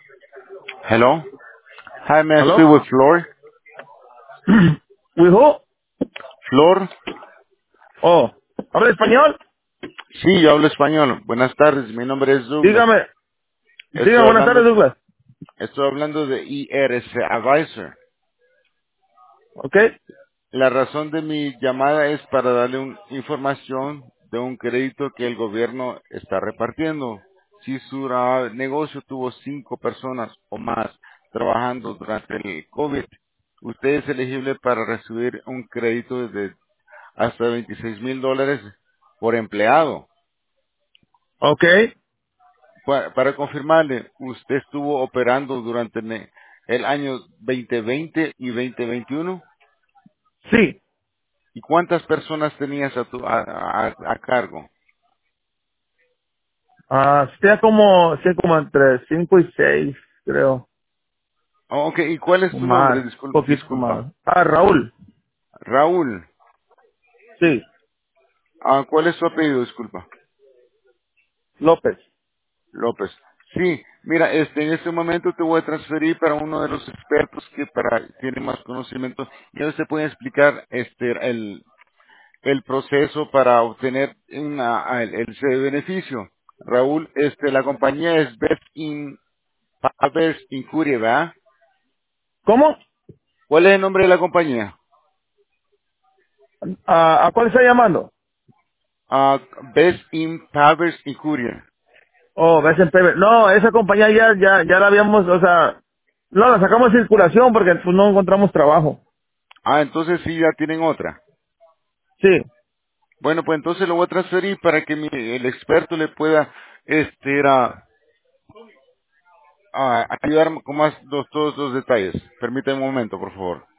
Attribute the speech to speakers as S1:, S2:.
S1: Hello. Hi, may I speak
S2: ¿Aló?
S1: with Flor?
S2: ¿Wijo?
S1: Flor.
S2: Oh, ¿habla español?
S1: Sí, yo hablo español. Buenas tardes, mi nombre es Douglas.
S2: Dígame.
S1: Estoy
S2: Dígame, buenas tardes,
S1: hablando,
S2: Douglas.
S1: estoy hablando de IRC Advisor.
S2: ¿Ok?
S1: La razón de mi llamada es para darle información de un crédito que el gobierno está repartiendo. Si su negocio tuvo 5 personas o más trabajando durante el COVID, usted es elegible para recibir un crédito de hasta $26,000 por empleado.
S2: ¿Ok?
S1: Para confirmarle, usted estuvo operando durante el año 2020 y 2021.
S2: Sí.
S1: ¿Y cuántas personas tenías a cargo?
S2: Sea como entre 5 y 6, creo.
S1: Oh, ok, ¿y cuál es
S2: O
S1: tu nombre?
S2: más. Poquito
S1: Disculpa.
S2: más. Raúl.
S1: Raúl.
S2: Sí.
S1: ¿Cuál es su apellido? Disculpa.
S2: López.
S1: López. Sí, mira, en este momento te voy a transferir para uno de los expertos que tiene más conocimiento y ellos te pueden explicar el proceso para obtener ese beneficio. Raúl, la compañía es Best in Pavers Incurie, ¿verdad?
S2: ¿Cómo?
S1: ¿Cuál es el nombre de la compañía?
S2: ¿A cuál está llamando?
S1: Ah, Best in Pavers Incurie.
S2: Oh, BSP. No, esa compañía ya la habíamos, o sea, no, la sacamos de circulación porque pues, no encontramos trabajo.
S1: Entonces sí, ya tienen otra.
S2: Sí.
S1: Bueno, pues entonces lo voy a transferir para que el experto le pueda ayudar con todos los detalles. Permítame un momento, por favor.